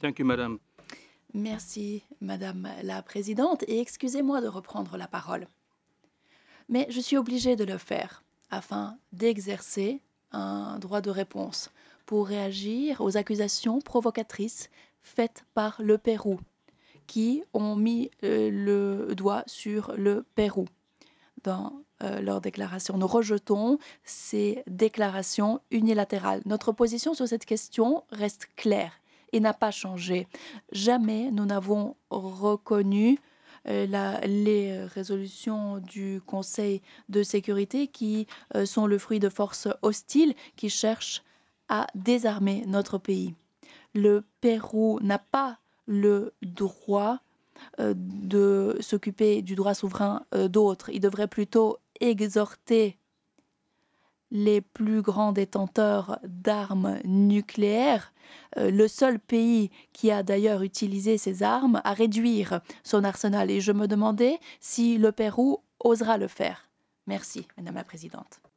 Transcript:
Thank you, madam. Merci, Madame la Présidente, et excusez-moi de reprendre la parole. Mais je suis obligée de le faire afin d'exercer un droit de réponse pour réagir aux accusations provocatrices faites par le Pérou, qui ont mis le doigt sur le Pérou dans leur déclaration. Nous rejetons ces déclarations unilatérales. Notre position sur cette question reste claire et n'a pas changé. Jamais nous n'avons reconnu les résolutions du Conseil de sécurité qui sont le fruit de forces hostiles qui cherchent à désarmer notre pays. Le Pérou n'a pas le droit de s'occuper du droit souverain d'autres. Il devrait plutôt exhorter les plus grands détenteurs d'armes nucléaires, le seul pays qui a d'ailleurs utilisé ces armes, à réduire son arsenal. Et je me demandais si le Pérou osera le faire. Merci, Madame la Présidente.